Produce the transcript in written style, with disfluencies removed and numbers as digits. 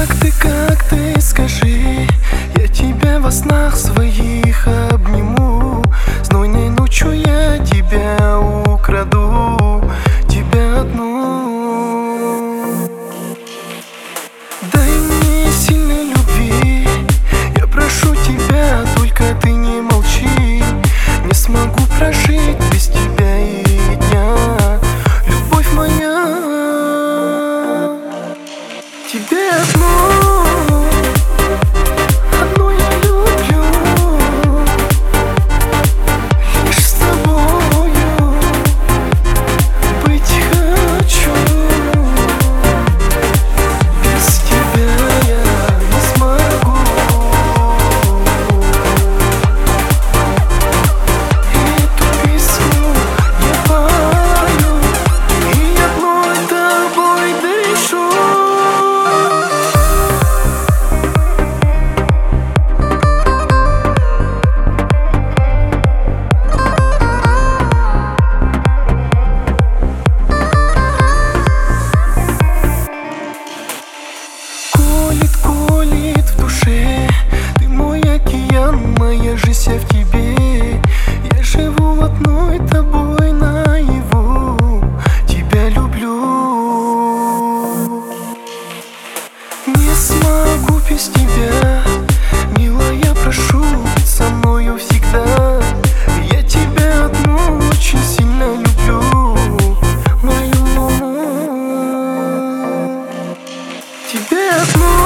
Как ты, скажи, я тебя во снах своих обниму. Знойной ночью я тебя украду, тебя одну. Дай мне сильной любви, я прошу тебя, только ты не молчи. Не смогу прожить без тебя и дня, любовь моя. Тебе одну я люблю, лишь с тобою быть хочу. Без тебя я не смогу. Эту песню я пою, и одной тобой дышу. Колет в душе, ты мой океан, моя жизнь вся в тебе. Я живу одной тобой наяву, тебя люблю. Не смогу без тебя, милая, прошу быть со мною всегда. Я тебя одну очень сильно люблю, мою. Тебе одну.